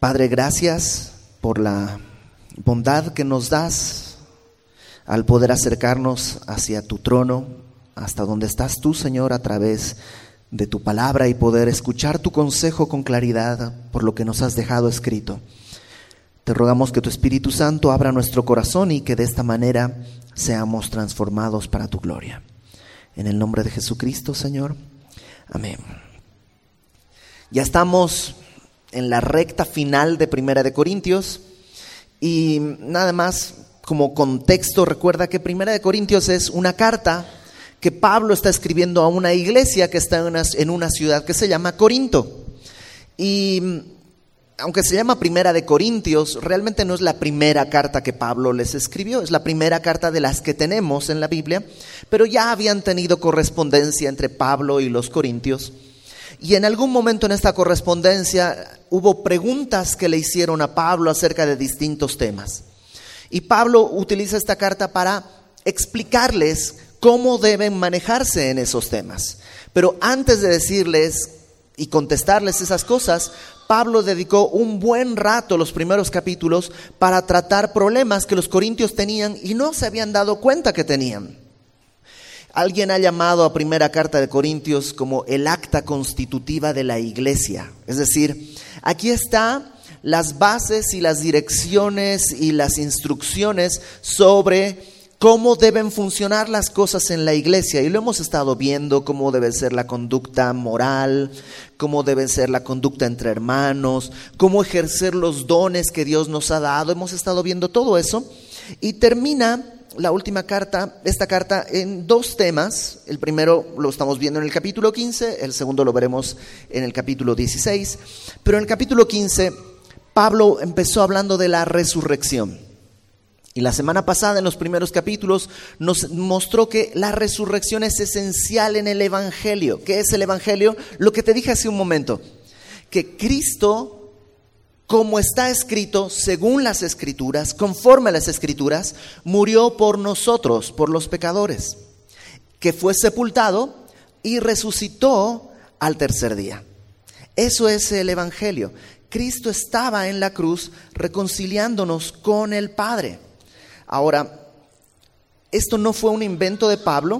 Padre, gracias por la bondad que nos das al poder acercarnos hacia tu trono, hasta donde estás tú, Señor, a través de tu palabra y poder escuchar tu consejo con claridad por lo que nos has dejado escrito. Te rogamos que tu Espíritu Santo abra nuestro corazón y que de esta manera seamos transformados para tu gloria. En el nombre de Jesucristo, Señor. Amén. Ya estamos en la recta final de Primera de Corintios y nada más como contexto, recuerda que Primera de Corintios es una carta que Pablo está escribiendo a una iglesia que está en una ciudad que se llama Corinto. Y aunque se llama Primera de Corintios, realmente no es la primera carta que Pablo les escribió, es la primera carta de las que tenemos en la Biblia, pero ya habían tenido correspondencia entre Pablo y los corintios. Y en algún momento en esta correspondencia hubo preguntas que le hicieron a Pablo acerca de distintos temas. Y Pablo utiliza esta carta para explicarles cómo deben manejarse en esos temas. Pero antes de decirles y contestarles esas cosas, Pablo dedicó un buen rato, los primeros capítulos, para tratar problemas que los corintios tenían y no se habían dado cuenta que tenían. Alguien ha llamado a Primera Carta de Corintios como el acta constitutiva de la iglesia. Es decir, aquí está las bases y las direcciones y las instrucciones sobre cómo deben funcionar las cosas en la iglesia. Y lo hemos estado viendo, cómo debe ser la conducta moral, cómo debe ser la conducta entre hermanos, cómo ejercer los dones que Dios nos ha dado. Hemos estado viendo todo eso y termina la última carta, esta carta, en dos temas. El primero lo estamos viendo en el capítulo 15, el segundo lo veremos en el capítulo 16. Pero en el capítulo 15, Pablo empezó hablando de la resurrección. Y la semana pasada, en los primeros capítulos, nos mostró que la resurrección es esencial en el Evangelio. ¿Qué es el Evangelio? Lo que te dije hace un momento, que Cristo, como está escrito, según las Escrituras, conforme a las Escrituras, murió por nosotros, por los pecadores, que fue sepultado y resucitó al tercer día. Eso es el Evangelio. Cristo estaba en la cruz reconciliándonos con el Padre. Ahora, esto no fue un invento de Pablo,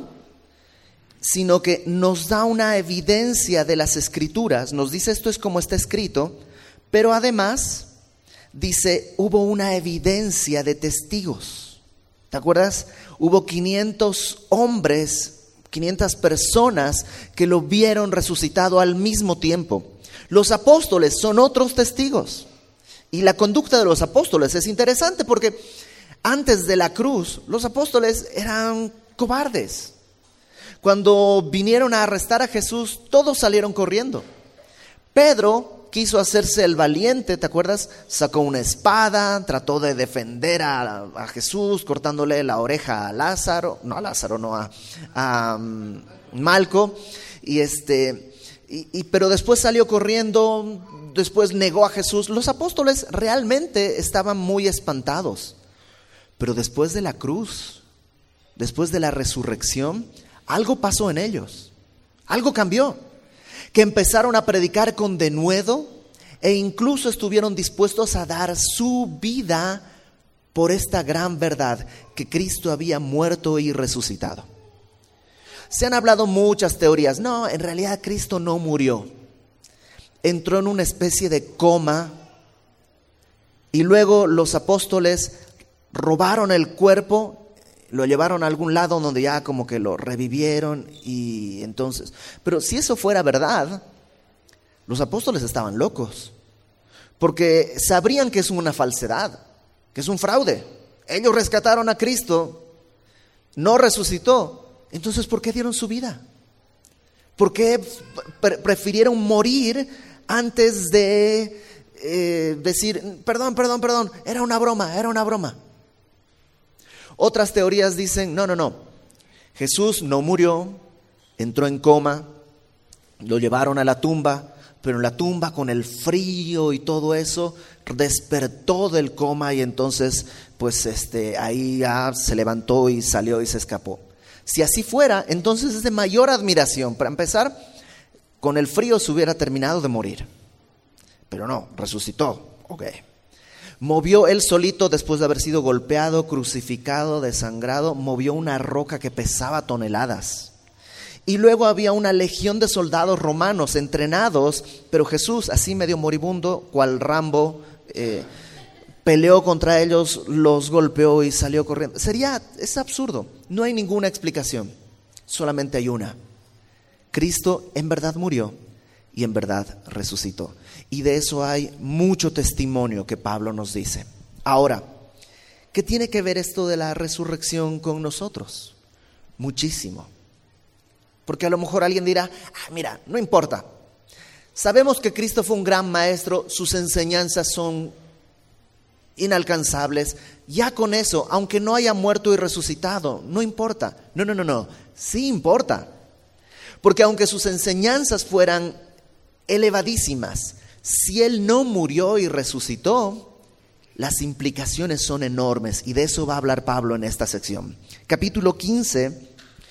sino que nos da una evidencia de las Escrituras. Nos dice esto es como está escrito, pero además dice hubo una evidencia de testigos. ¿Te acuerdas? Hubo 500 hombres, 500 personas que lo vieron resucitado al mismo tiempo. Los apóstoles son otros testigos. Y la conducta de los apóstoles es interesante porque antes de la cruz, los apóstoles eran cobardes. Cuando vinieron a arrestar a Jesús, todos salieron corriendo. Pedro quiso hacerse el valiente, ¿te acuerdas? Sacó una espada, trató de defender a Jesús, cortándole la oreja a Malco. Pero después salió corriendo, después negó a Jesús. Los apóstoles realmente estaban muy espantados. Pero después de la cruz, después de la resurrección, algo pasó en ellos, algo cambió, que empezaron a predicar con denuedo e incluso estuvieron dispuestos a dar su vida por esta gran verdad, que Cristo había muerto y resucitado. Se han hablado muchas teorías. No, en realidad Cristo no murió. Entró en una especie de coma y luego los apóstoles robaron el cuerpo, lo llevaron a algún lado donde ya como que lo revivieron y entonces... Pero si eso fuera verdad, los apóstoles estaban locos, porque sabrían que es una falsedad, que es un fraude. Ellos rescataron a Cristo, no resucitó, entonces ¿por qué dieron su vida? ¿Por qué prefirieron morir antes de decir, perdón, era una broma? Otras teorías dicen, no, Jesús no murió, entró en coma, lo llevaron a la tumba, pero en la tumba con el frío y todo eso, despertó del coma y entonces ahí ya se levantó y salió y se escapó. Si así fuera, entonces es de mayor admiración. Para empezar, con el frío se hubiera terminado de morir, pero no, resucitó. Ok. Movió él solito, después de haber sido golpeado, crucificado, desangrado, movió una roca que pesaba toneladas. Y luego había una legión de soldados romanos entrenados, pero Jesús, así medio moribundo, cual Rambo, peleó contra ellos, los golpeó y salió corriendo. Es absurdo, no hay ninguna explicación, solamente hay una. Cristo en verdad murió y en verdad resucitó. Y de eso hay mucho testimonio que Pablo nos dice. Ahora, ¿qué tiene que ver esto de la resurrección con nosotros? Muchísimo. Porque a lo mejor alguien dirá, mira, no importa. Sabemos que Cristo fue un gran maestro, sus enseñanzas son inalcanzables. Ya con eso, aunque no haya muerto y resucitado, no importa. No, sí importa. Porque aunque sus enseñanzas fueran elevadísimas, si Él no murió y resucitó, las implicaciones son enormes. Y de eso va a hablar Pablo en esta sección. Capítulo 15,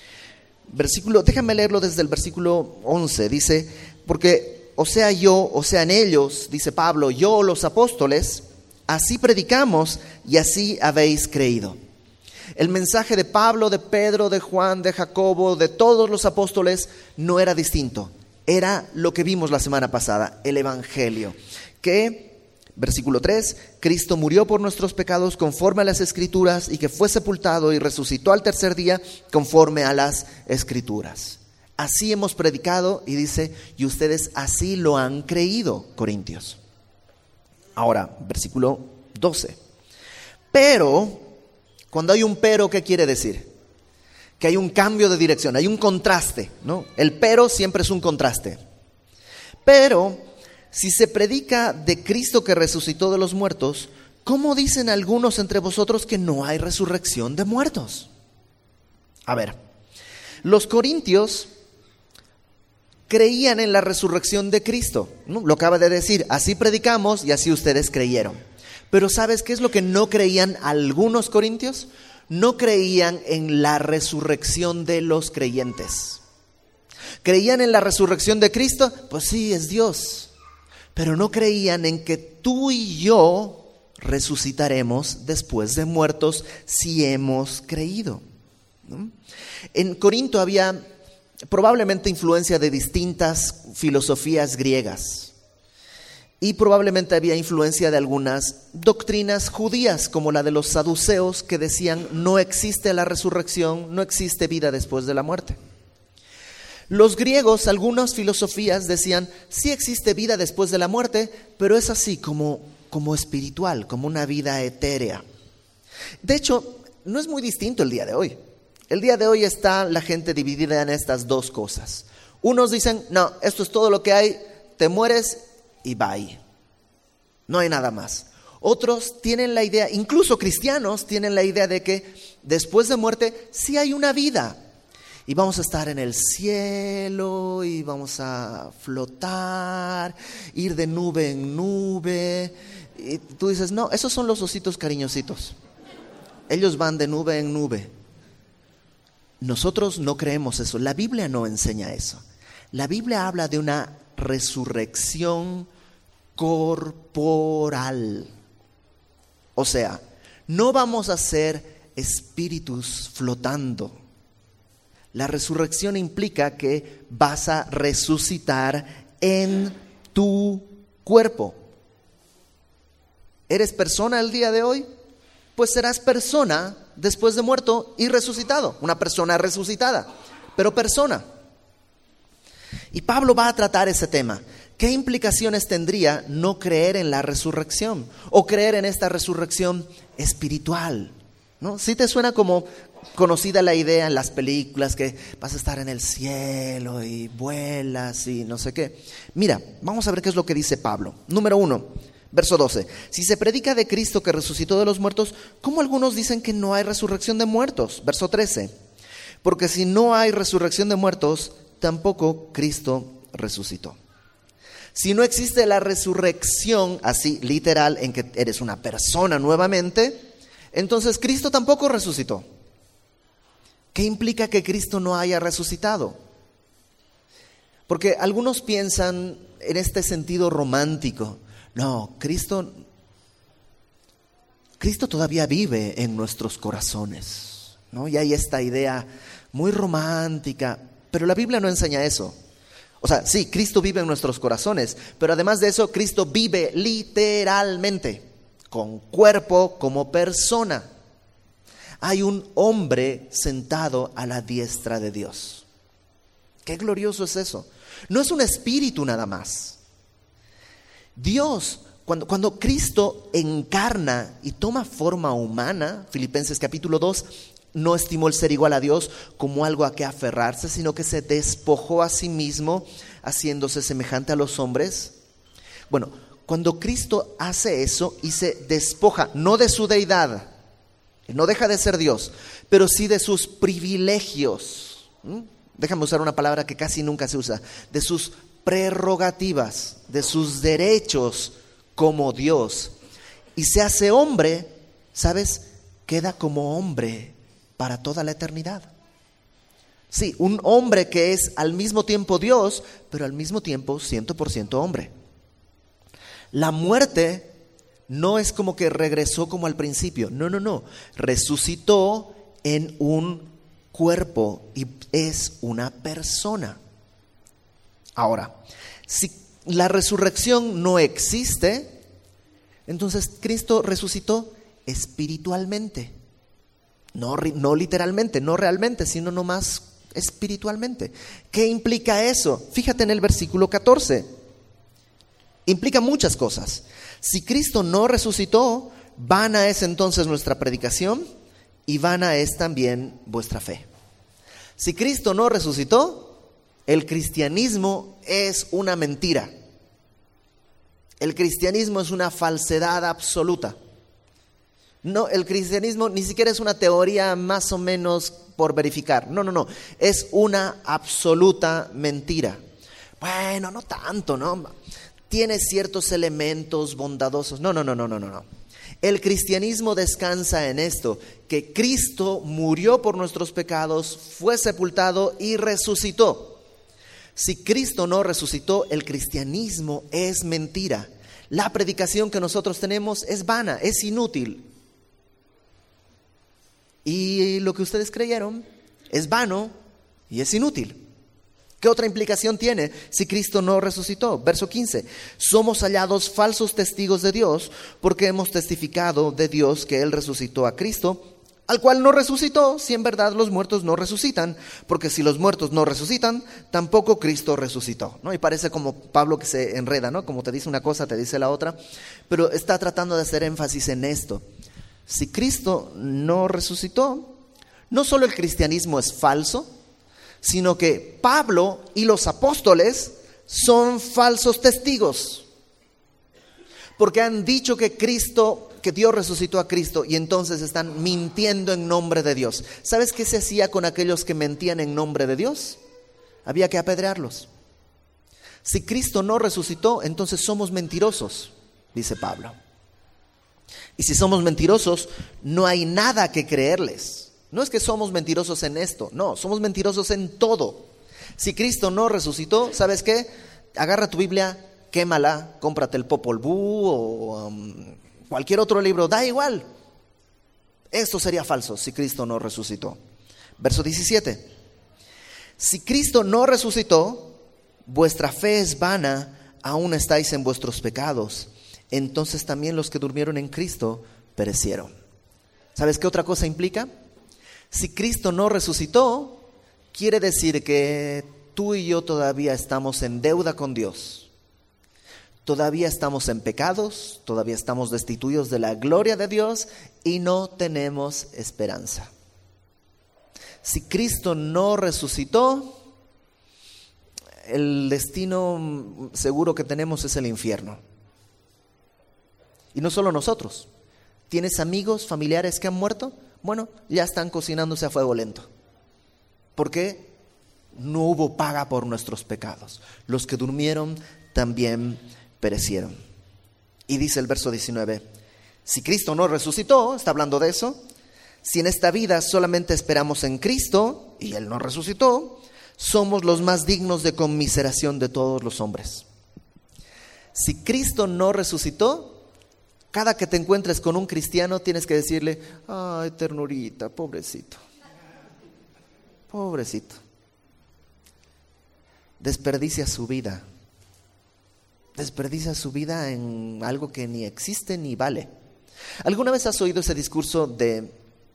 déjame leerlo desde el versículo 11. Dice, porque o sea yo, o sean ellos, dice Pablo, yo los apóstoles, así predicamos y así habéis creído. El mensaje de Pablo, de Pedro, de Juan, de Jacobo, de todos los apóstoles no era distinto. Era lo que vimos la semana pasada, el evangelio. Que, versículo 3, Cristo murió por nuestros pecados conforme a las Escrituras y que fue sepultado y resucitó al tercer día conforme a las Escrituras. Así hemos predicado y dice, y ustedes así lo han creído, Corintios. Ahora, versículo 12. Pero, cuando hay un pero, ¿qué quiere decir? Que hay un cambio de dirección, hay un contraste, ¿no? El pero siempre es un contraste. Pero, si se predica de Cristo que resucitó de los muertos, ¿cómo dicen algunos entre vosotros que no hay resurrección de muertos? A ver, los corintios creían en la resurrección de Cristo, ¿no? Lo acaba de decir, así predicamos y así ustedes creyeron. Pero ¿sabes qué es lo que no creían algunos corintios? No creían en la resurrección de los creyentes. ¿Creían en la resurrección de Cristo? Pues sí, es Dios. Pero no creían en que tú y yo resucitaremos después de muertos si hemos creído, ¿no? En Corinto había probablemente influencia de distintas filosofías griegas. Y probablemente había influencia de algunas doctrinas judías, como la de los saduceos, que decían no existe la resurrección, no existe vida después de la muerte. Los griegos, algunas filosofías decían sí existe vida después de la muerte, pero es así como espiritual, como una vida etérea. De hecho, no es muy distinto el día de hoy. El día de hoy está la gente dividida en estas dos cosas. Unos dicen, no, esto es todo lo que hay, te mueres y bye. No hay nada más. Otros tienen la idea, incluso cristianos tienen la idea de que después de muerte sí hay una vida. Y vamos a estar en el cielo y vamos a flotar, ir de nube en nube. Y tú dices, no, esos son los ositos cariñositos. Ellos van de nube en nube. Nosotros no creemos eso. La Biblia no enseña eso. La Biblia habla de una resurrección corporal. O sea, no vamos a ser espíritus flotando. La resurrección implica que vas a resucitar en tu cuerpo. ¿Eres persona el día de hoy? Pues serás persona después de muerto y resucitado. Una persona resucitada, pero persona. Y Pablo va a tratar ese tema. ¿Qué implicaciones tendría no creer en la resurrección o creer en esta resurrección espiritual? ¿No? ¿Sí te suena como conocida la idea en las películas que vas a estar en el cielo y vuelas y no sé qué? Mira, vamos a ver qué es lo que dice Pablo. Número 1, verso 12. Si se predica de Cristo que resucitó de los muertos, ¿cómo algunos dicen que no hay resurrección de muertos? Verso 13. Porque si no hay resurrección de muertos, tampoco Cristo resucitó. Si no existe la resurrección, así literal, en que eres una persona nuevamente, entonces Cristo tampoco resucitó. ¿Qué implica que Cristo no haya resucitado? Porque algunos piensan en este sentido romántico. No, Cristo Cristo todavía vive en nuestros corazones, ¿no? Y hay esta idea muy romántica, pero la Biblia no enseña eso. O sea, sí, Cristo vive en nuestros corazones, pero además de eso, Cristo vive literalmente, con cuerpo, como persona. Hay un hombre sentado a la diestra de Dios. Qué glorioso es eso. No es un espíritu nada más. Dios, cuando Cristo encarna y toma forma humana, Filipenses capítulo 2, no estimó el ser igual a Dios como algo a que aferrarse, sino que se despojó a sí mismo, haciéndose semejante a los hombres. Bueno, cuando Cristo hace eso y se despoja, no de su deidad, no deja de ser Dios, pero sí de sus privilegios. Déjame usar una palabra que casi nunca se usa, de sus prerrogativas, de sus derechos como Dios. Y se hace hombre, ¿sabes? Queda como hombre para toda la eternidad. Sí, un hombre que es al mismo tiempo Dios, pero al mismo tiempo 100% hombre. La muerte no es como que regresó como al principio, no, resucitó en un cuerpo y es una persona. Ahora, si la resurrección no existe, entonces Cristo resucitó espiritualmente. No literalmente, no realmente, sino nomás espiritualmente. ¿Qué implica eso? Fíjate en el versículo 14. Implica muchas cosas. Si Cristo no resucitó, vana es entonces nuestra predicación y vana es también vuestra fe. Si Cristo no resucitó, el cristianismo es una mentira. El cristianismo es una falsedad absoluta. No, el cristianismo ni siquiera es una teoría más o menos por verificar. No. Es una absoluta mentira. Bueno, no tanto, ¿no? Tiene ciertos elementos bondadosos. No. El cristianismo descansa en esto, que Cristo murió por nuestros pecados, fue sepultado y resucitó. Si Cristo no resucitó, el cristianismo es mentira. La predicación que nosotros tenemos es vana, es inútil. Y lo que ustedes creyeron es vano y es inútil. ¿Qué otra implicación tiene si Cristo no resucitó? Verso 15. Somos hallados falsos testigos de Dios porque hemos testificado de Dios que Él resucitó a Cristo, al cual no resucitó, si en verdad los muertos no resucitan, porque si los muertos no resucitan, tampoco Cristo resucitó, ¿no? Y parece como Pablo que se enreda, ¿no? Como te dice una cosa, te dice la otra, pero está tratando de hacer énfasis en esto. Si Cristo no resucitó, no solo el cristianismo es falso, sino que Pablo y los apóstoles son falsos testigos, porque han dicho que Dios resucitó a Cristo y entonces están mintiendo en nombre de Dios. ¿Sabes qué se hacía con aquellos que mentían en nombre de Dios? Había que apedrearlos. Si Cristo no resucitó, entonces somos mentirosos, dice Pablo. Y si somos mentirosos, no hay nada que creerles. No es que somos mentirosos en esto, no, somos mentirosos en todo. Si Cristo no resucitó, ¿sabes qué? Agarra tu Biblia, quémala, cómprate el Popol Vuh o cualquier otro libro, da igual. Esto sería falso si Cristo no resucitó. Verso 17. Si Cristo no resucitó, vuestra fe es vana, aún estáis en vuestros pecados. Entonces también los que durmieron en Cristo perecieron. ¿Sabes qué otra cosa implica? Si Cristo no resucitó, quiere decir que tú y yo todavía estamos en deuda con Dios. Todavía estamos en pecados, todavía estamos destituidos de la gloria de Dios y no tenemos esperanza. Si Cristo no resucitó, el destino seguro que tenemos es el infierno. Y no solo nosotros. ¿Tienes amigos, familiares que han muerto? Bueno, ya están cocinándose a fuego lento. ¿Por qué? No hubo paga por nuestros pecados. Los que durmieron también perecieron. Y dice el verso 19, si Cristo no resucitó, está hablando de eso, si en esta vida solamente esperamos en Cristo y Él no resucitó, somos los más dignos de conmiseración de todos los hombres. Si Cristo no resucitó, Cada que te encuentres con un cristiano tienes que decirle, ay, ternurita, pobrecito, pobrecito. Desperdicia su vida en algo que ni existe ni vale. ¿Alguna vez has oído ese discurso de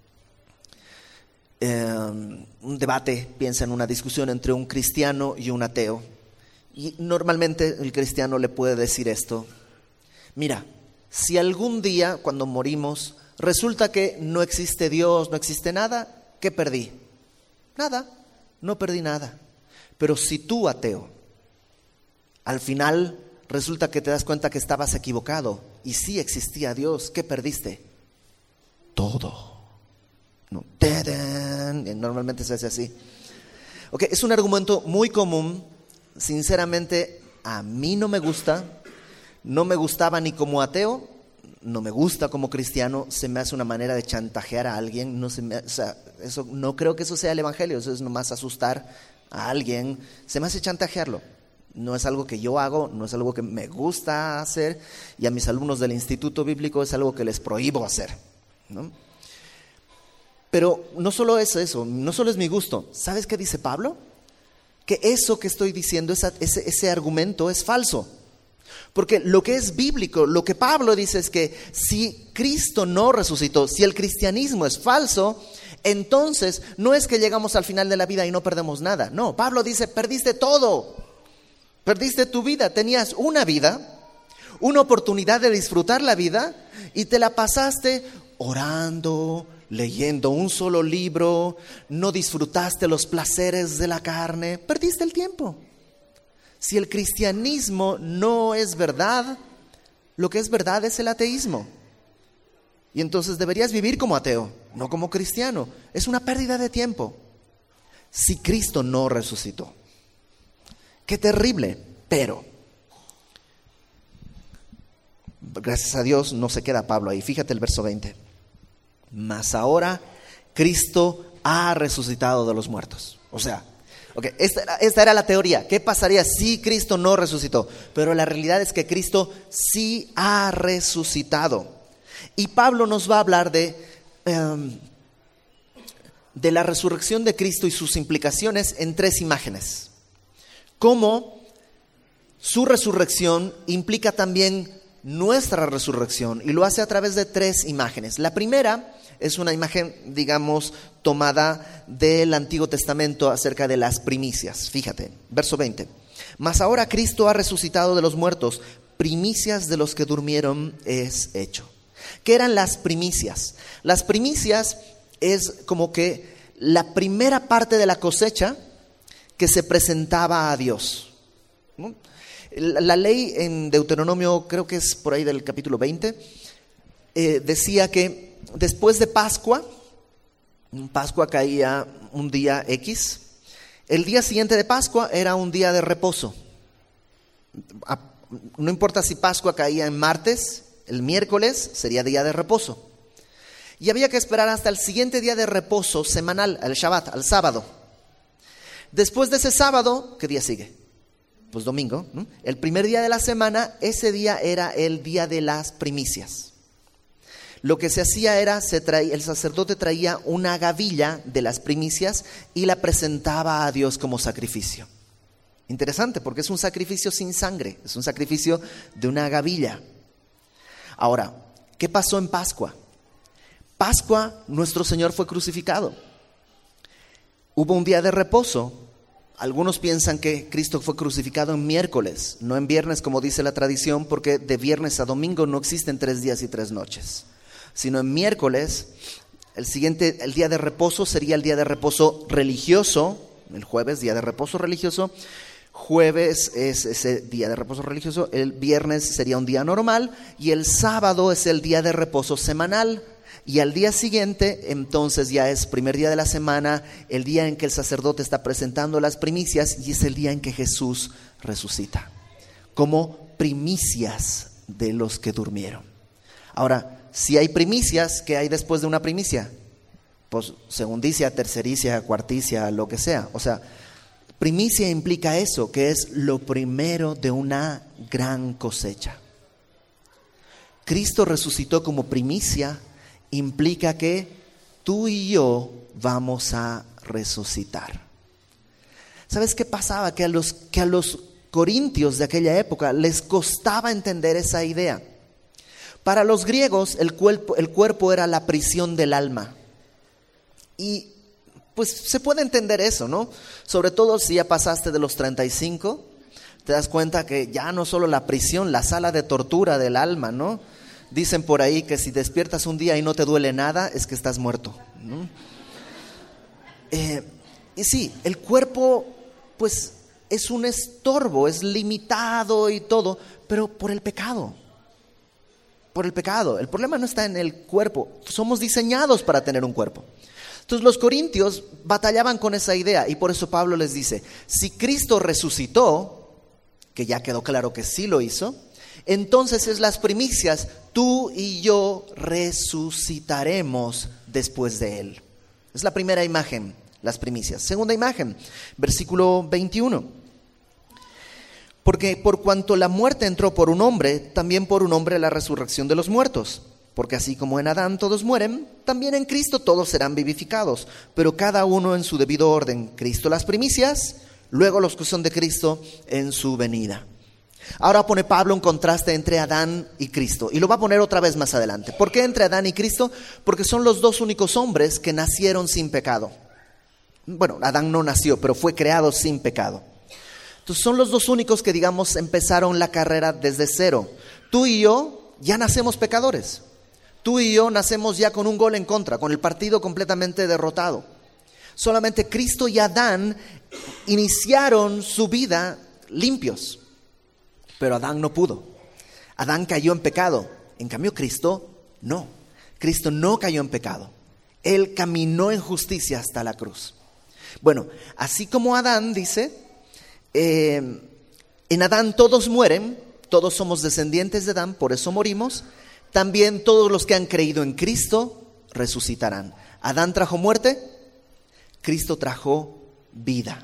un debate, piensa en una discusión entre un cristiano y un ateo? Y normalmente el cristiano le puede decir esto: mira, si algún día cuando morimos resulta que no existe Dios, no existe nada, ¿qué perdí? Nada, no perdí nada. Pero si tú, ateo, al final resulta que te das cuenta que estabas equivocado y sí existía Dios, ¿qué perdiste? Todo. No. ¡Tarán! Normalmente se hace así. Okay, es un argumento muy común. Sinceramente, a mí no me gusta. No me gustaba ni como ateo, no me gusta como cristiano. Se me hace una manera de chantajear a alguien. No creo que eso sea el evangelio. Eso es nomás asustar a alguien. Se me hace chantajearlo. No es algo que yo hago, no es algo que me gusta hacer, y a mis alumnos del Instituto Bíblico es algo que les prohíbo hacer, ¿no? Pero no solo es eso, no solo es mi gusto. ¿Sabes qué dice Pablo? Que eso que estoy diciendo, ese argumento es falso. Porque lo que es bíblico, lo que Pablo dice es que si Cristo no resucitó, si el cristianismo es falso, entonces no es que llegamos al final de la vida y no perdemos nada. No, Pablo dice, perdiste todo. Perdiste tu vida, tenías una vida, una oportunidad de disfrutar la vida y te la pasaste orando, leyendo un solo libro, no disfrutaste los placeres de la carne, perdiste el tiempo. Si el cristianismo no es verdad, lo que es verdad es el ateísmo. Y entonces deberías vivir como ateo, no como cristiano. Es una pérdida de tiempo. Si Cristo no resucitó. Qué terrible, pero gracias a Dios no se queda Pablo ahí. Fíjate el verso 20. Mas ahora Cristo ha resucitado de los muertos. O sea, esta era la teoría. ¿Qué pasaría si Cristo no resucitó? Pero la realidad es que Cristo sí ha resucitado. Y Pablo nos va a hablar de la resurrección de Cristo y sus implicaciones en 3 imágenes. Cómo su resurrección implica también nuestra resurrección, y lo hace a través de 3 imágenes. La primera es una imagen, digamos, tomada del Antiguo Testamento acerca de las primicias. Fíjate, verso 20. Mas ahora Cristo ha resucitado de los muertos, primicias de los que durmieron es hecho. ¿Qué eran las primicias? Las primicias es como que la primera parte de la cosecha que se presentaba a Dios, ¿no? La ley en Deuteronomio, creo que es por ahí del capítulo 20, decía que después de Pascua caía un día X, el día siguiente de Pascua era un día de reposo. No importa si Pascua caía en martes, el miércoles sería día de reposo. Y había que esperar hasta el siguiente día de reposo semanal, al Shabbat, al sábado. Después de ese sábado, ¿qué día sigue? Pues domingo, ¿no? El primer día de la semana, ese día era el día de las primicias. Lo que se hacía era, el sacerdote traía una gavilla de las primicias y la presentaba a Dios como sacrificio. Interesante, porque es un sacrificio sin sangre, es un sacrificio de una gavilla. Ahora, ¿qué pasó en Pascua? Pascua, nuestro Señor fue crucificado. Hubo un día de reposo. Algunos piensan que Cristo fue crucificado en miércoles, no en viernes como dice la tradición, porque de viernes a domingo no existen 3 días y 3 noches, sino en miércoles. El día de reposo sería el día de reposo religioso, el jueves, día de reposo religioso. Jueves es ese día de reposo religioso, el viernes sería un día normal y el sábado es el día de reposo semanal. Y al día siguiente, entonces ya es primer día de la semana, el día en que el sacerdote está presentando las primicias, y es el día en que Jesús resucita, como primicias de los que durmieron. Ahora, si hay primicias, ¿qué hay después de una primicia? Pues segundicia, tercericia, cuarticia, lo que sea. O sea, primicia implica eso, que es lo primero de una gran cosecha. Cristo resucitó como primicia, implica que tú y yo vamos a resucitar. ¿Sabes qué pasaba? Que a los corintios de aquella época les costaba entender esa idea. Para los griegos el cuerpo era la prisión del alma. Y pues se puede entender eso, ¿no? Sobre todo si ya pasaste de los 35, te das cuenta que ya no solo la prisión, la sala de tortura del alma, ¿no? Dicen por ahí que si despiertas un día y no te duele nada, es que estás muerto, ¿no? Y sí, el cuerpo pues es un estorbo, es limitado y todo, pero por el pecado. Por el pecado. El problema no está en el cuerpo. Somos diseñados para tener un cuerpo. Entonces los corintios batallaban con esa idea y por eso Pablo les dice, si Cristo resucitó, que ya quedó claro que sí lo hizo, entonces es las primicias, tú y yo resucitaremos después de él. Es la primera imagen, las primicias. Segunda imagen, versículo 21. Porque por cuanto la muerte entró por un hombre, también por un hombre la resurrección de los muertos. Porque así como en Adán todos mueren, también en Cristo todos serán vivificados, pero cada uno en su debido orden. Cristo las primicias, luego los que son de Cristo en su venida. Ahora pone Pablo un contraste entre Adán y Cristo, y lo va a poner otra vez más adelante. ¿Por qué entre Adán y Cristo? Porque son los dos únicos hombres que nacieron sin pecado. Bueno, Adán no nació, pero fue creado sin pecado. Entonces son los dos únicos que, digamos, empezaron la carrera desde cero. Tú y yo ya nacemos pecadores. Tú y yo nacemos ya con un gol en contra, con el partido completamente derrotado. Solamente Cristo y Adán iniciaron su vida limpios, pero Adán no pudo. Adán cayó en pecado, en cambio Cristo no. Cristo no cayó en pecado. Él caminó en justicia hasta la cruz. Bueno, así como Adán dice, en Adán todos mueren, todos somos descendientes de Adán, por eso morimos. También todos los que han creído en Cristo resucitarán. Adán trajo muerte, Cristo trajo vida.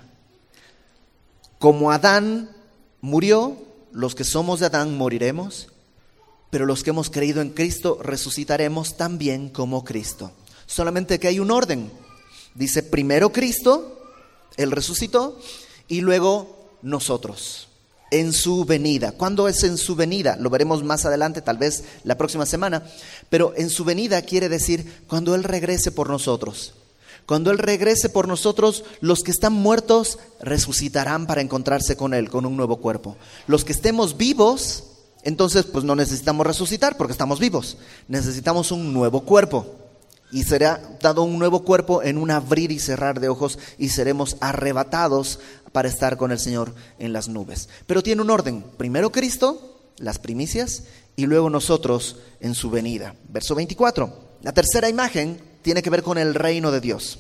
Como Adán murió, los que somos de Adán moriremos, pero los que hemos creído en Cristo resucitaremos también como Cristo. Solamente que hay un orden. Dice primero Cristo, Él resucitó, y luego nosotros. En su venida. ¿Cuándo es en su venida? Lo veremos más adelante, tal vez la próxima semana. Pero en su venida quiere decir cuando Él regrese por nosotros. Cuando Él regrese por nosotros, los que están muertos resucitarán para encontrarse con Él, con un nuevo cuerpo. Los que estemos vivos, entonces pues no necesitamos resucitar porque estamos vivos. Necesitamos un nuevo cuerpo. Y será dado un nuevo cuerpo en un abrir y cerrar de ojos y seremos arrebatados para estar con el Señor en las nubes. Pero tiene un orden. Primero Cristo, las primicias, y luego nosotros en su venida. Verso 24. La tercera imagen tiene que ver con el reino de Dios.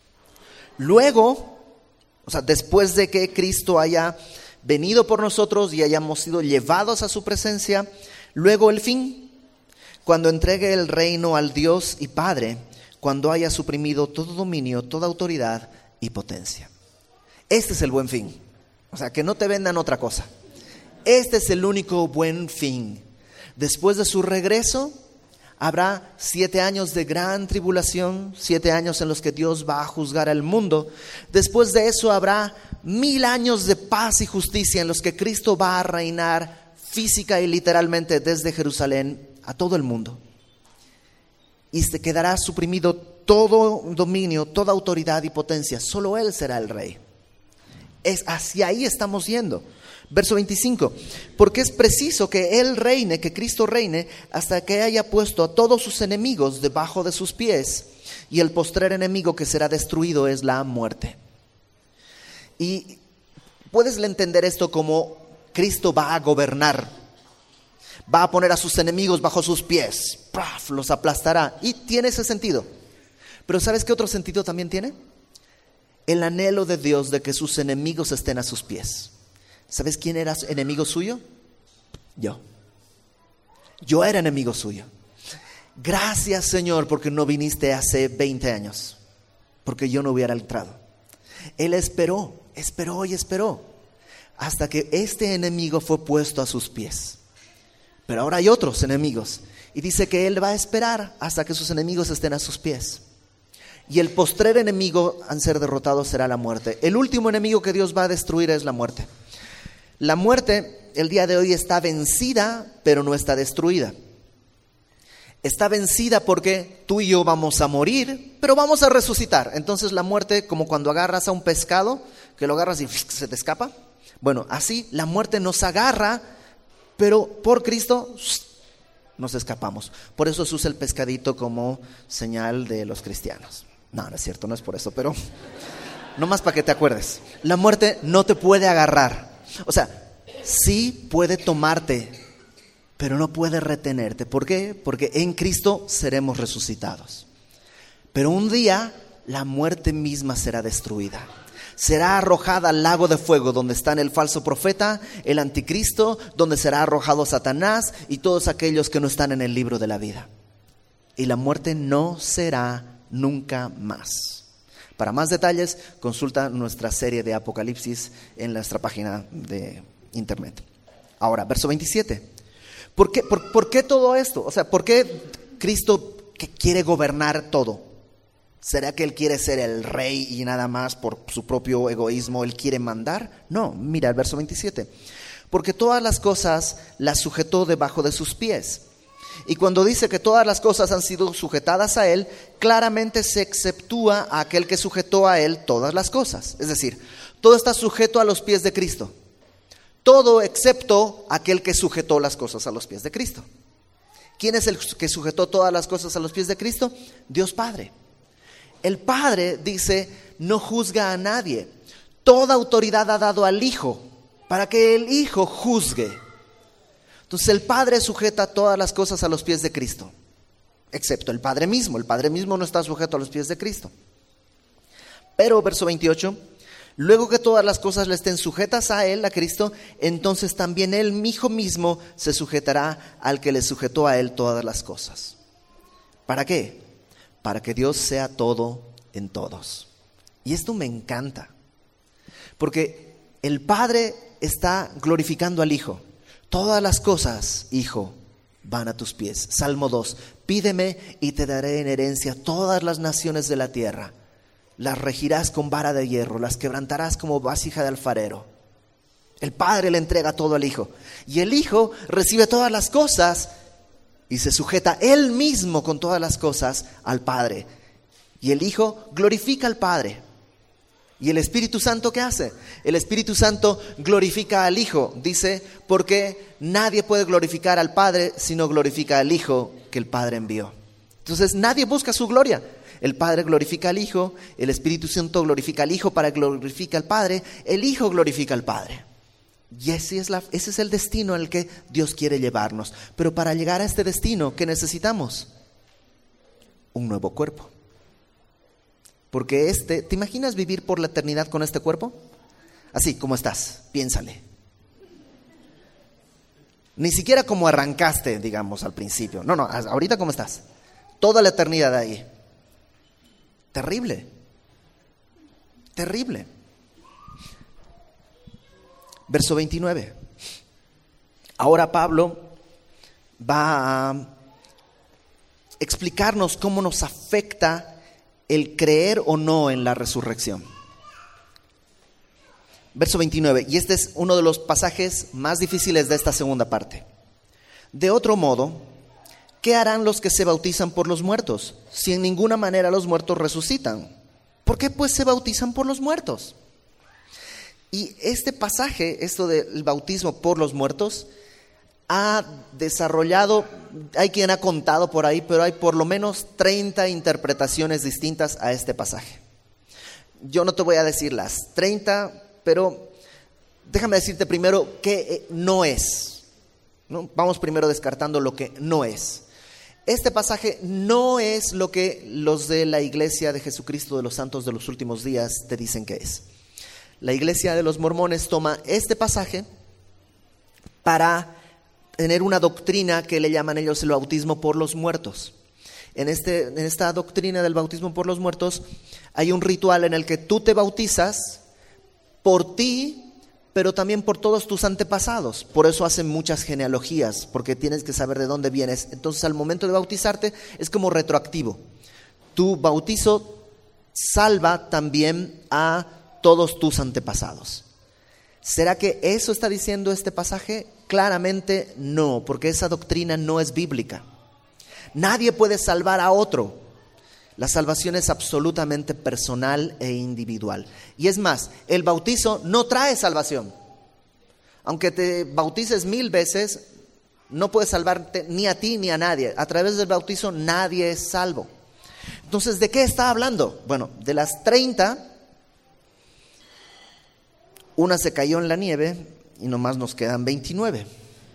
Luego, o sea, después de que Cristo haya venido por nosotros y hayamos sido llevados a su presencia, luego el fin. Cuando entregue el reino al Dios y Padre, cuando haya suprimido todo dominio, toda autoridad y potencia. Este es el buen fin. O sea, que no te vendan otra cosa. Este es el único buen fin. Después de su regreso, habrá 7 años de gran tribulación, 7 años en los que Dios va a juzgar al mundo. Después de eso habrá 1000 años de paz y justicia en los que Cristo va a reinar física y literalmente desde Jerusalén a todo el mundo. Y se quedará suprimido todo dominio, toda autoridad y potencia. Solo Él será el rey. Hacia ahí estamos yendo. Verso 25. Porque es preciso que Él reine, que Cristo reine, hasta que haya puesto a todos sus enemigos debajo de sus pies. Y el postrer enemigo que será destruido es la muerte. Y puedes entender esto como Cristo va a gobernar. Va a poner a sus enemigos bajo sus pies. ¡Paf! Los aplastará. Y tiene ese sentido. Pero ¿sabes qué otro sentido también tiene? El anhelo de Dios de que sus enemigos estén a sus pies. ¿Sabes quién era enemigo suyo? Yo. Yo era enemigo suyo. Gracias, Señor, porque no viniste hace 20 años. Porque yo no hubiera entrado. Él esperó y esperó. Hasta que este enemigo fue puesto a sus pies. Pero ahora hay otros enemigos. Y dice que Él va a esperar hasta que sus enemigos estén a sus pies. Y el postrer enemigo al ser derrotado será la muerte. El último enemigo que Dios va a destruir es la muerte. La muerte el día de hoy está vencida, pero no está destruida. Está vencida porque tú y yo vamos a morir, pero vamos a resucitar. Entonces la muerte, como cuando agarras a un pescado, que lo agarras y se te escapa. Bueno, así la muerte nos agarra, pero por Cristo nos escapamos. Por eso se usa el pescadito como señal de los cristianos. No, no es cierto, no es por eso, pero nomás para que te acuerdes. La muerte no te puede agarrar. O sea, sí puede tomarte, pero no puede retenerte. ¿Por qué? Porque en Cristo seremos resucitados. Pero un día la muerte misma será destruida. Será arrojada al lago de fuego donde están el falso profeta, el anticristo, donde será arrojado Satanás y todos aquellos que no están en el libro de la vida. Y la muerte no será nunca más. Para más detalles, consulta nuestra serie de Apocalipsis en nuestra página de internet. Ahora, verso 27. ¿Por qué todo esto? O sea, ¿por qué Cristo que quiere gobernar todo? ¿Será que Él quiere ser el rey y nada más por su propio egoísmo Él quiere mandar? No, mira el verso 27. Porque todas las cosas las sujetó debajo de sus pies. Y cuando dice que todas las cosas han sido sujetadas a Él, claramente se exceptúa a aquel que sujetó a Él todas las cosas. Es decir, todo está sujeto a los pies de Cristo. Todo excepto aquel que sujetó las cosas a los pies de Cristo. ¿Quién es el que sujetó todas las cosas a los pies de Cristo? Dios Padre. El Padre dice, no juzga a nadie. Toda autoridad ha dado al Hijo para que el Hijo juzgue. Entonces el Padre sujeta todas las cosas a los pies de Cristo, excepto el Padre mismo. El Padre mismo no está sujeto a los pies de Cristo. Pero, verso 28, luego que todas las cosas le estén sujetas a Él, a Cristo, entonces también Él, Hijo mismo, se sujetará al que le sujetó a Él todas las cosas. ¿Para qué? Para que Dios sea todo en todos. Y esto me encanta, porque el Padre está glorificando al Hijo. Todas las cosas, Hijo, van a tus pies. Salmo 2, pídeme y te daré en herencia todas las naciones de la tierra. Las regirás con vara de hierro, las quebrantarás como vasija de alfarero. El Padre le entrega todo al Hijo. Y el Hijo recibe todas las cosas y se sujeta Él mismo con todas las cosas al Padre. Y el Hijo glorifica al Padre. ¿Y el Espíritu Santo qué hace? El Espíritu Santo glorifica al Hijo. Dice, porque nadie puede glorificar al Padre si no glorifica al Hijo que el Padre envió. Entonces nadie busca su gloria. El Padre glorifica al Hijo, el Espíritu Santo glorifica al Hijo para que glorifique al Padre, el Hijo glorifica al Padre. Y ese es el destino al que Dios quiere llevarnos. Pero para llegar a este destino, ¿qué necesitamos? Un nuevo cuerpo. Porque ¿te imaginas vivir por la eternidad con este cuerpo? Así como estás, piénsale. Ni siquiera como arrancaste, digamos, al principio. No, ahorita como estás. Toda la eternidad de ahí. Terrible. Terrible. Verso 29. Ahora Pablo va a explicarnos cómo nos afecta el creer o no en la resurrección. Verso 29, y este es uno de los pasajes más difíciles de esta segunda parte. De otro modo, ¿qué harán los que se bautizan por los muertos? Si en ninguna manera los muertos resucitan. ¿Por qué pues se bautizan por los muertos? Y este pasaje, esto del bautismo por los muertos, ha desarrollado, hay quien ha contado por ahí, pero hay por lo menos 30 interpretaciones distintas a este pasaje. Yo no te voy a decir las 30, pero déjame decirte primero qué no es. ¿No? Vamos primero descartando lo que no es. Este pasaje no es lo que los de la Iglesia de Jesucristo de los Santos de los Últimos Días te dicen que es. La Iglesia de los Mormones toma este pasaje para tener una doctrina que le llaman ellos el bautismo por los muertos. En esta doctrina del bautismo por los muertos hay un ritual en el que tú te bautizas por ti, pero también por todos tus antepasados. Por eso hacen muchas genealogías, porque tienes que saber de dónde vienes. Entonces al momento de bautizarte es como retroactivo. Tu bautizo salva también a todos tus antepasados. ¿Será que eso está diciendo este pasaje? Claramente no, porque esa doctrina no es bíblica. Nadie puede salvar a otro. La salvación es absolutamente personal e individual. Y es más, el bautizo no trae salvación. Aunque te bautices 1000 veces, no puedes salvarte ni a ti ni a nadie. A través del bautizo nadie es salvo. Entonces, ¿de qué está hablando? Bueno, de las 30, una se cayó en la nieve y nomás nos quedan 29.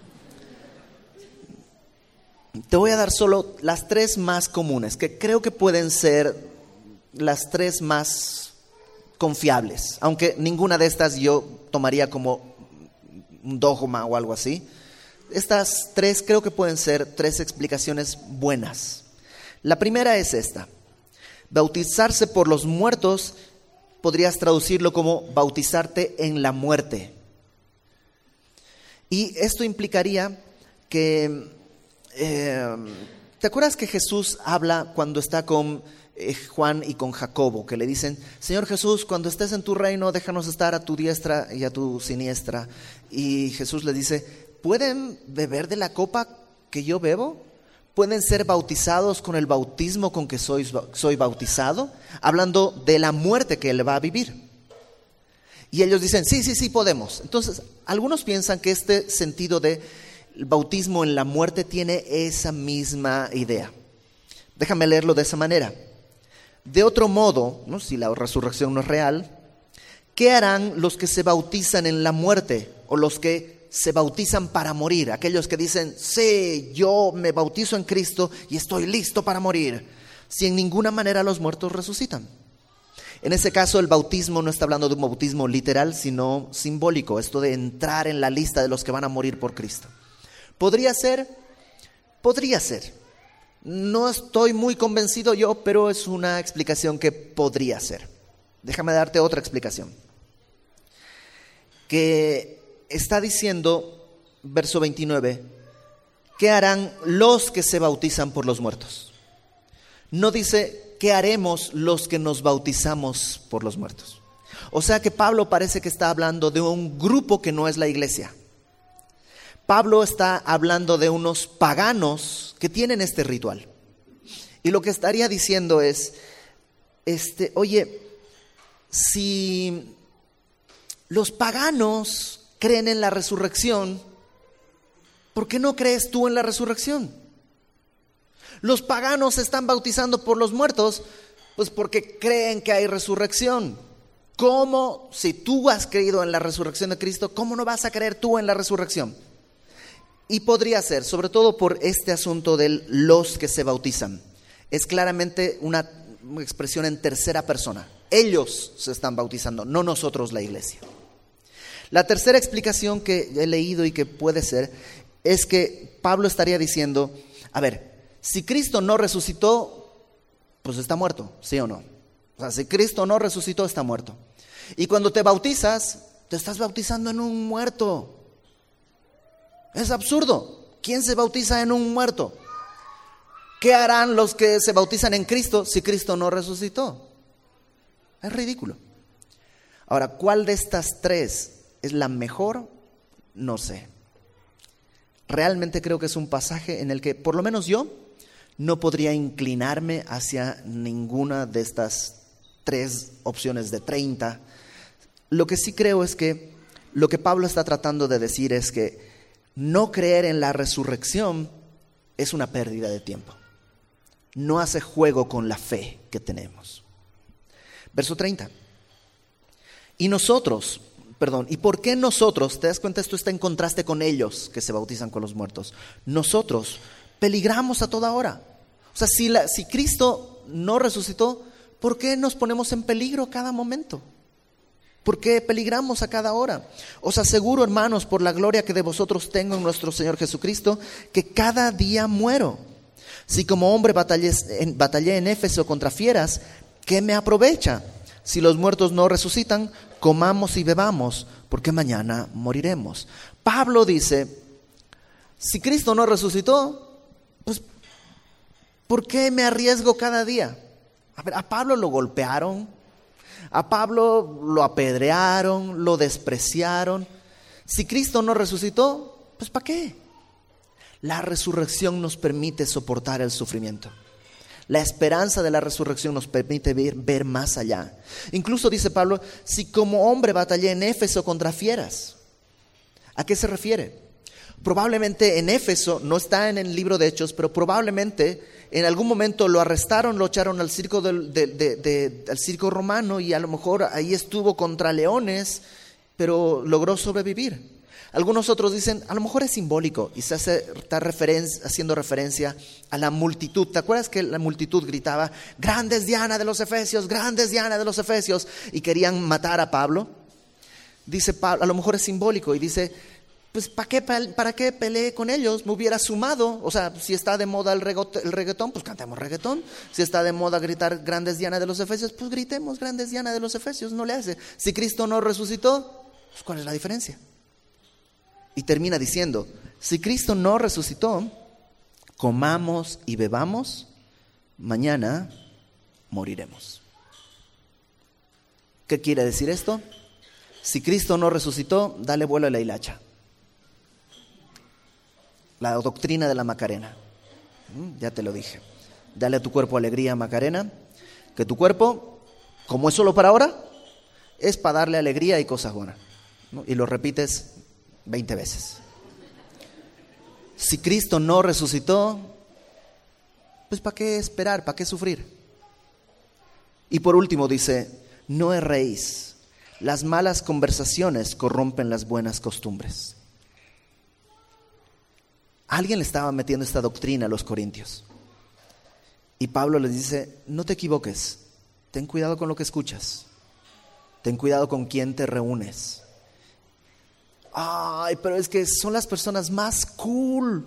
Te voy a dar solo las 3 más comunes, que creo que pueden ser las 3 más confiables, aunque ninguna de estas yo tomaría como un dogma o algo así. Estas 3 creo que pueden ser 3 explicaciones buenas. La primera es esta: bautizarse por los muertos, podrías traducirlo como bautizarte en la muerte. Y esto implicaría que ¿te acuerdas que Jesús habla cuando está con Juan y con Jacobo? Que le dicen: Señor Jesús, cuando estés en tu reino, déjanos estar a tu diestra y a tu siniestra. Y Jesús le dice: ¿pueden beber de la copa que yo bebo? ¿Pueden ser bautizados con el bautismo con que soy bautizado? Hablando de la muerte que él va a vivir. Y ellos dicen: sí, podemos. Entonces, algunos piensan que este sentido de el bautismo en la muerte tiene esa misma idea. Déjame leerlo de esa manera. De otro modo, ¿no?, si la resurrección no es real, ¿qué harán los que se bautizan en la muerte? O los que se bautizan para morir. Aquellos que dicen: sí, yo me bautizo en Cristo y estoy listo para morir. Si en ninguna manera los muertos resucitan. En ese caso, el bautismo no está hablando de un bautismo literal, sino simbólico. Esto de entrar en la lista de los que van a morir por Cristo. ¿Podría ser? Podría ser. No estoy muy convencido yo, pero es una explicación que podría ser. Déjame darte otra explicación. Que está diciendo, verso 29, ¿qué harán los que se bautizan por los muertos? No dice: ¿qué haremos los que nos bautizamos por los muertos? O sea que Pablo parece que está hablando de un grupo que no es la iglesia. Pablo está hablando de unos paganos que tienen este ritual. Y lo que estaría diciendo es, oye, si los paganos creen en la resurrección, ¿por qué no crees tú en la resurrección? Los paganos se están bautizando por los muertos, pues porque creen que hay resurrección. ¿Cómo, si tú has creído en la resurrección de Cristo, cómo no vas a creer tú en la resurrección? Y podría ser, sobre todo por este asunto de los que se bautizan. Es claramente una expresión en tercera persona. Ellos se están bautizando, no nosotros, la iglesia. La tercera explicación que he leído y que puede ser es que Pablo estaría diciendo: a ver, si Cristo no resucitó, pues está muerto, ¿sí o no? O sea, si Cristo no resucitó, está muerto. Y cuando te bautizas, te estás bautizando en un muerto. Es absurdo. ¿Quién se bautiza en un muerto? ¿Qué harán los que se bautizan en Cristo si Cristo no resucitó? Es ridículo. Ahora, ¿cuál de estas 3 es la mejor? No sé. Realmente creo que es un pasaje en el que, por lo menos yo, no podría inclinarme hacia ninguna de estas 3 opciones de 30. Lo que sí creo es que lo que Pablo está tratando de decir es que no creer en la resurrección es una pérdida de tiempo. No hace juego con la fe que tenemos. Verso 30. ¿Y por qué nosotros? ¿Te das cuenta? Esto está en contraste con ellos que se bautizan con los muertos. Nosotros peligramos a toda hora. O sea, si Cristo no resucitó, ¿por qué nos ponemos en peligro cada momento? ¿Por qué peligramos a cada hora? Os aseguro, hermanos, por la gloria que de vosotros tengo en nuestro Señor Jesucristo, que cada día muero. Si como hombre batallé en Éfeso contra fieras, ¿qué me aprovecha? Si los muertos no resucitan, comamos y bebamos, porque mañana moriremos. Pablo dice, si Cristo no resucitó, pues ¿por qué me arriesgo cada día? A ver, a Pablo lo golpearon, a Pablo lo apedrearon, lo despreciaron. Si Cristo no resucitó, pues ¿para qué? La resurrección nos permite soportar el sufrimiento. La esperanza de la resurrección nos permite ver más allá. Incluso dice Pablo, si como hombre batallé en Éfeso contra fieras. ¿A qué se refiere? Probablemente en Éfeso, no está en el libro de Hechos, pero probablemente en algún momento lo arrestaron, lo echaron al circo, al circo romano, y a lo mejor ahí estuvo contra leones, pero logró sobrevivir. Algunos otros dicen, a lo mejor es simbólico, y está haciendo referencia a la multitud. ¿Te acuerdas que la multitud gritaba, grande es Diana de los Efesios, grande es Diana de los Efesios, y querían matar a Pablo? Dice Pablo, a lo mejor es simbólico, y dice, pues ¿para qué peleé con ellos? Me hubiera sumado. O sea, si está de moda el reggaetón, pues cantemos reggaetón. Si está de moda gritar grandes Diana de los Efesios, pues gritemos grandes Diana de los Efesios. No le hace. Si Cristo no resucitó, pues ¿cuál es la diferencia? Y termina diciendo, si Cristo no resucitó, comamos y bebamos, mañana moriremos. ¿Qué quiere decir esto? Si Cristo no resucitó, dale vuelo a la hilacha. La doctrina de la Macarena. Ya te lo dije. Dale a tu cuerpo alegría, Macarena. Que tu cuerpo, como es solo para ahora, es para darle alegría y cosas buenas, ¿no? Y lo repites 20 veces. Si Cristo no resucitó, pues ¿para qué esperar? ¿Para qué sufrir? Y por último dice, no erréis. Las malas conversaciones corrompen las buenas costumbres. Alguien le estaba metiendo esta doctrina a los corintios. Y Pablo les dice, no te equivoques, ten cuidado con lo que escuchas. Ten cuidado con quién te reúnes. Ay, pero es que son las personas más cool.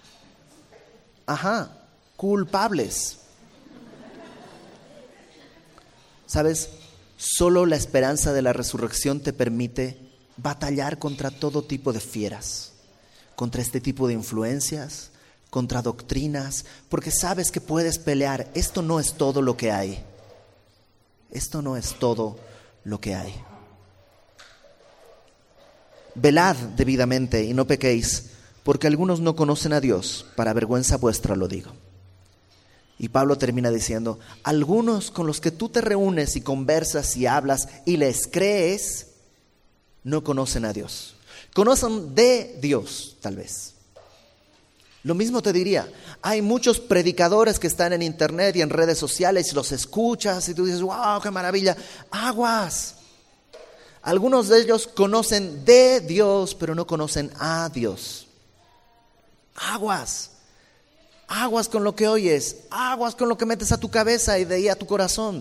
Ajá, culpables. ¿Sabes? Solo la esperanza de la resurrección te permite batallar contra todo tipo de fieras, contra este tipo de influencias, contra doctrinas, porque sabes que puedes pelear. Esto no es todo lo que hay. Esto no es todo lo que hay. Velad debidamente y no pequéis, porque algunos no conocen a Dios, para vergüenza vuestra lo digo. Y Pablo termina diciendo, algunos con los que tú te reúnes y conversas y hablas y les crees, no conocen a Dios. Conocen de Dios, tal vez. Lo mismo te diría, hay muchos predicadores que están en internet y en redes sociales y los escuchas y tú dices, wow, qué maravilla. Aguas. Algunos de ellos conocen de Dios, pero no conocen a Dios. Aguas. Aguas con lo que oyes, aguas con lo que metes a tu cabeza y de ahí a tu corazón.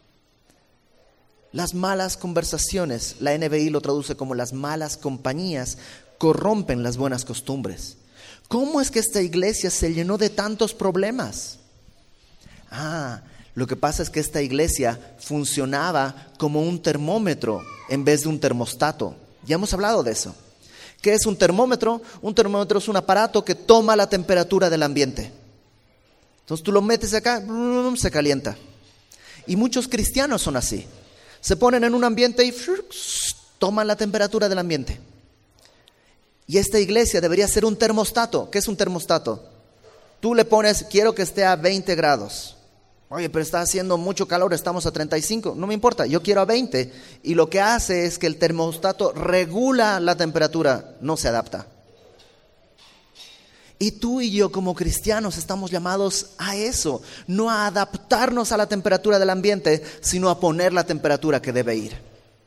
Las malas conversaciones, la NBI lo traduce como las malas compañías, corrompen las buenas costumbres. ¿Cómo es que esta iglesia se llenó de tantos problemas? Lo que pasa es que esta iglesia funcionaba como un termómetro en vez de un termostato. Ya hemos hablado de eso. ¿Qué es un termómetro? Un termómetro es un aparato que toma la temperatura del ambiente. Entonces tú lo metes acá, se calienta. Y muchos cristianos son así. Se ponen en un ambiente y toman la temperatura del ambiente. Y esta iglesia debería ser un termostato. ¿Qué es un termostato? Tú le pones, quiero que esté a 20 grados. Oye, pero está haciendo mucho calor, estamos a 35. No me importa, yo quiero a 20. Y lo que hace es que el termostato regula la temperatura, no se adapta. Y tú y yo como cristianos estamos llamados a eso. No a adaptarnos a la temperatura del ambiente, sino a poner la temperatura que debe ir.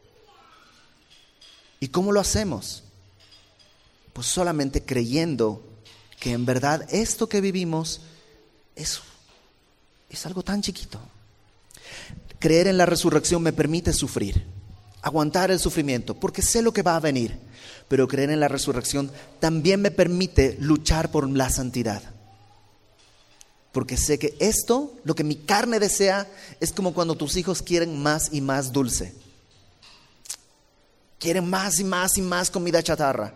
¿Y cómo lo hacemos? Pues solamente creyendo que en verdad esto que vivimos es algo tan chiquito. Creer en la resurrección me permite sufrir, aguantar el sufrimiento, porque sé lo que va a venir. Pero creer en la resurrección también me permite luchar por la santidad. Porque sé que esto, lo que mi carne desea, es como cuando tus hijos quieren más y más dulce. quieren más y más y más comida chatarra.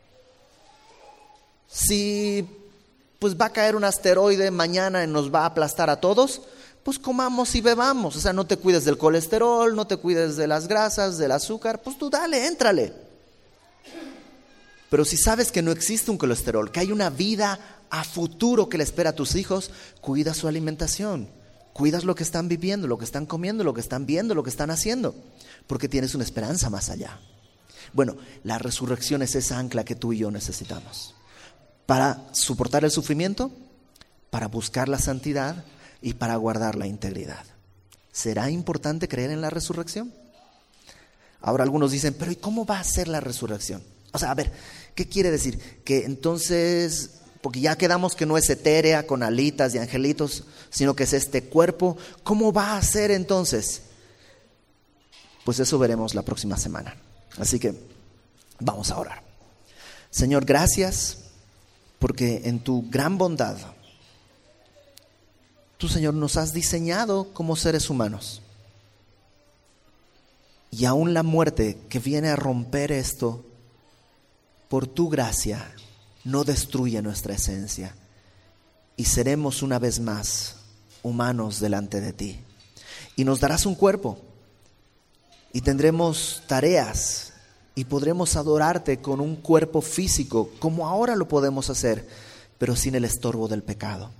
Si pues va a caer un asteroide mañana y nos va a aplastar a todos, pues comamos y bebamos. O sea, no te cuides del colesterol, no te cuides de las grasas, del azúcar, pues tú dale, éntrale. Pero si sabes que no existe un colesterol, que hay una vida a futuro que le espera a tus hijos, cuida su alimentación, cuidas lo que están viviendo, lo que están comiendo, lo que están viendo, lo que están haciendo, porque tienes una esperanza más allá. Bueno, la resurrección es esa ancla que tú y yo necesitamos para soportar el sufrimiento, para buscar la santidad y para guardar la integridad. ¿Será importante creer en la resurrección? Ahora algunos dicen, pero ¿y cómo va a ser la resurrección? O sea, a ver, ¿qué quiere decir? Que entonces, porque ya quedamos que no es etérea con alitas y angelitos, sino que es este cuerpo, ¿cómo va a ser entonces? Pues eso veremos la próxima semana. Así que vamos a orar. Señor, gracias porque en tu gran bondad, tú, Señor, nos has diseñado como seres humanos. Y aún la muerte que viene a romper esto, por tu gracia, no destruye nuestra esencia. Y seremos una vez más humanos delante de ti. Y nos darás un cuerpo. Y tendremos tareas. Y podremos adorarte con un cuerpo físico, como ahora lo podemos hacer, pero sin el estorbo del pecado.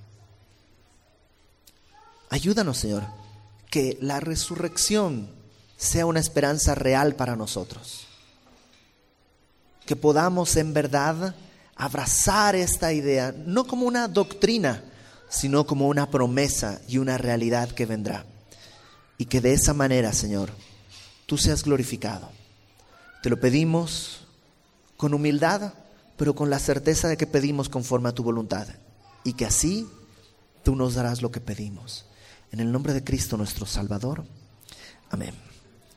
Ayúdanos, Señor, que la resurrección sea una esperanza real para nosotros. Que podamos en verdad abrazar esta idea, no como una doctrina, sino como una promesa y una realidad que vendrá. Y que de esa manera, Señor, tú seas glorificado. Te lo pedimos con humildad, pero con la certeza de que pedimos conforme a tu voluntad. Y que así tú nos darás lo que pedimos. En el nombre de Cristo nuestro Salvador. Amén.